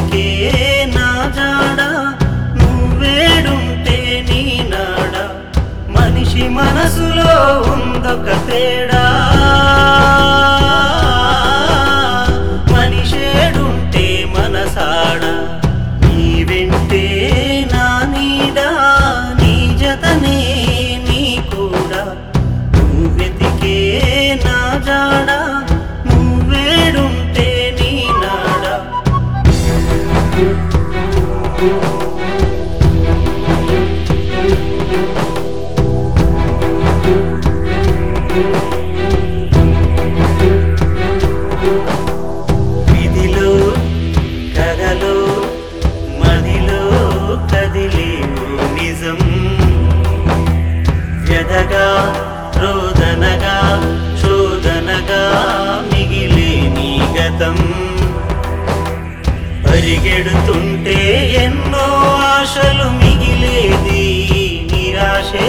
వెతికే నా జాడ నువ్వేడుంటే నీ నాడ మనిషి మనసులో ఉందొక తేడా మనిషేడుంటే మనసాడ నీ వెంటే నా నీడ నీ జతనే నీ కూడా నువ్వు వెతికే నా జాడ నువ్వేడుంటే నీ నాడ విధిలో కథలో మదిలో కదిలేవు నిజం వ్యధగా రోదనగా శోధనగా మిగిలే నీ గతం పరిగెడుతుంటే ఎన్నో ఆశలు మిగిలేది నిరాశే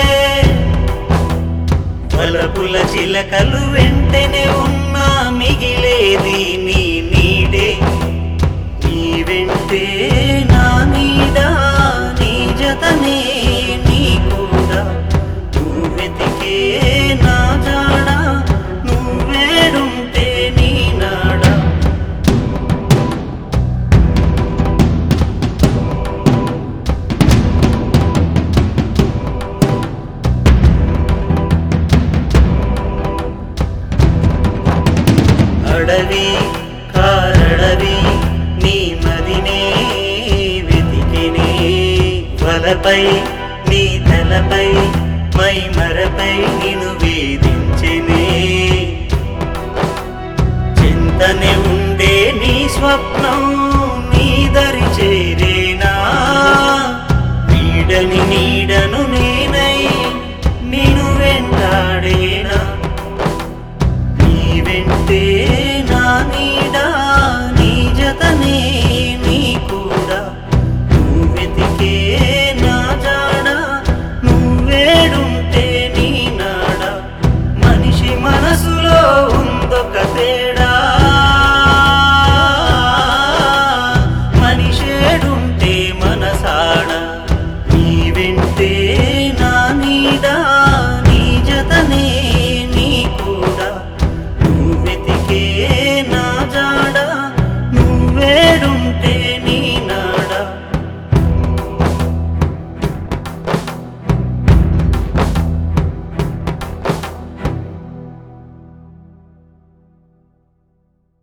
బలపుల చిలకలు వెంటనే ఉన్నా మిగిలేది నీ నీడే నీ వెంటే నా నీడ నీ జతనే నీ కూడా నువ్వు వెతికే నా జాడ నువ్వేడుంటే నీ నాడ అడవి కారడవి నీ మదినే వెతికినే వలపై నీ తలపై మై మరపై నిన్ను వేధించినే చింతనే ఉండే నీ స్వప్నం నీ దరి చేరేనా నీడని నీడను